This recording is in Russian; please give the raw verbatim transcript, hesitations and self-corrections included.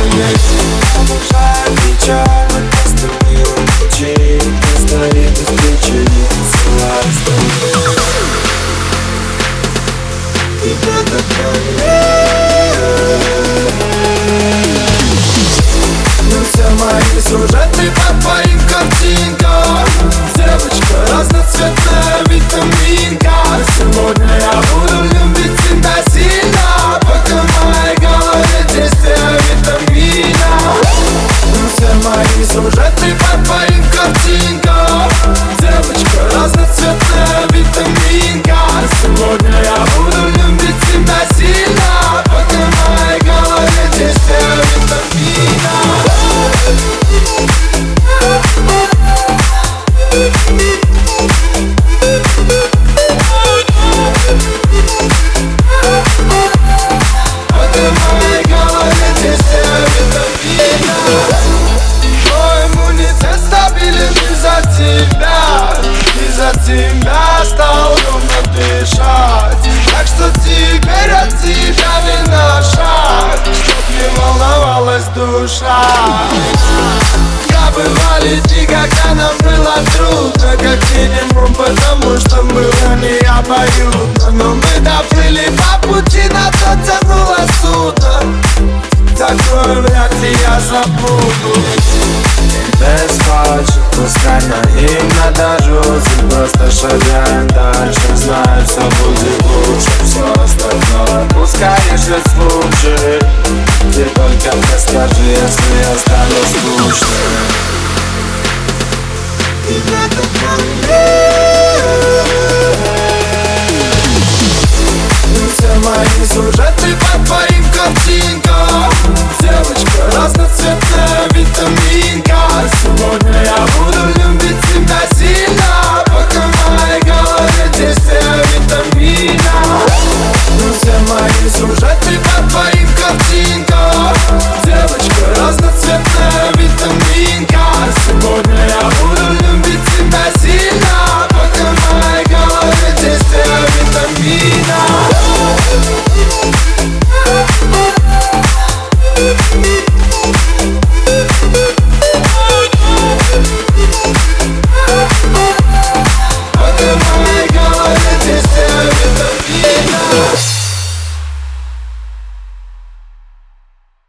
Обожаю печаль, остальные пути, стоит без причин, целая стороны. Тебя такой ну все мои сюжеты по твоим картинкам. Девочка разноцветная витаминка. Сегодня я буду любить тебя сильно, пока в моей голове действие витамина. Ну все мои сюжеты по твоим картинкам. Девочка разноцветная витаминка. Сегодня я буду любить тебя сильно, пока в моей голове действие витамина. Тебя стал ровно дышать, так что теперь от тебя не на шаг, чтоб не волновалась душа. Я бывали дни, когда нам было трудно, как минимум, потому что было не обоюдно. Но мы доплыли по пути, на то тянуло судно. Такое вряд ли я забуду. Без почек, пускай наивно дождь, просто шагаем дальше, знаю, все будет лучше. Все остальное пускай ждет случай. Ты только мне скажи, если я стану скучным. Тебя так все мои сюжеты по твоим картинкам. Девочка разноцветная витаминка. Сегодня я буду любить тебя сильно, пока в моей голове действие витамина. Ну все мои сюжеты по твоим картинкам. Девочка разноцветная витаминка. Сегодня я буду любить тебя сильно, пока в моей голове действие витамина. Пока в моей голове действие витамина.